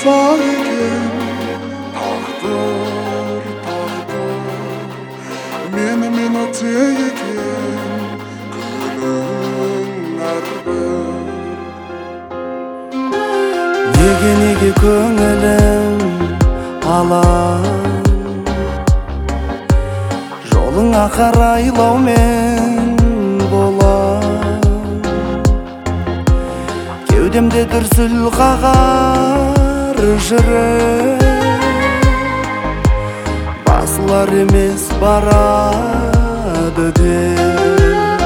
kosa eкен, taqdir, menmen atsa eкен, күнің әрбір. Неге көңілім алаң, жолыңа қарайлаумен болам. Кеудемде дүрсіл қағар жүрек, басылар емес барады деп.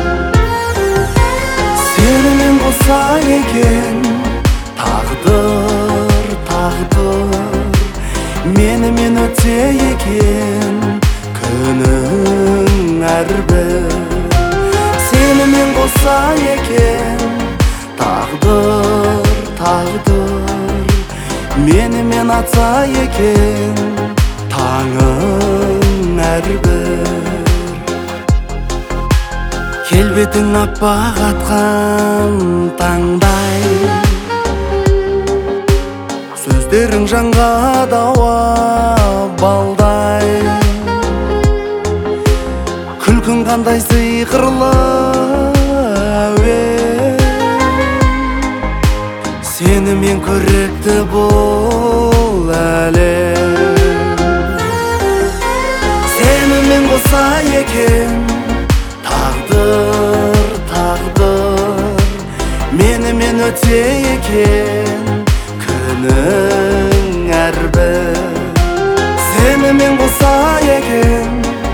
Сенімен қоса екен, тағдыр, менімен өтсе екен, күнің әрбір. Сенімен қоса екен, тағдыр, менімен атса екен, таңың әрбір. Келбетің аппақ атқан таңдай, сөздерің жанға дауа балдай. Күлкің қандай сиқырлы әуен, сенімен көрікті бұл әлем. Сенімен қоса екен, тағдыр, менімен өтсе екен, күнің әрбір. Сенімен қоса екен,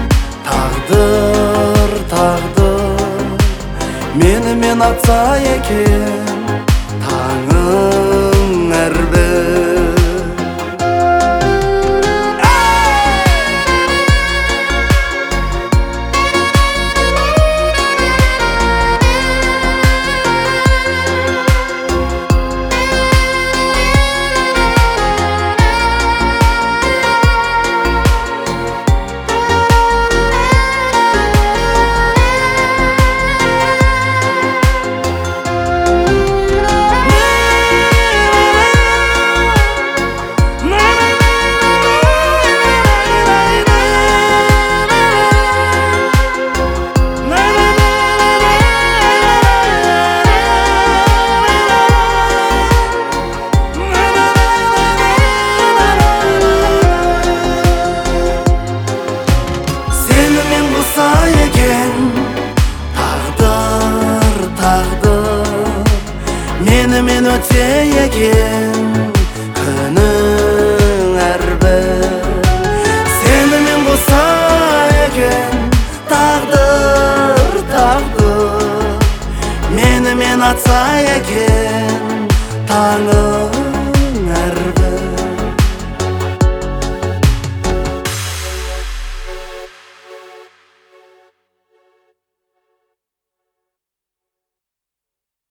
тағдыр, менімен атса екен, таңың әрбір. Менімен өтсе екен, күнің әрбір. Сенімен қоса екен, тағдыр, менімен атса екен, таңың